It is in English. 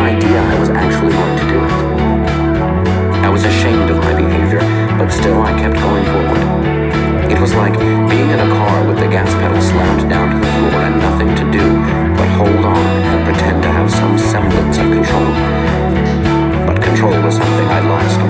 idea I was actually going to do it. I was ashamed of my behavior, but still I kept going forward. It was like being in a car with the gas pedal slammed down to the floor and nothing to do but hold on and pretend to have some semblance of control. But control was something I lost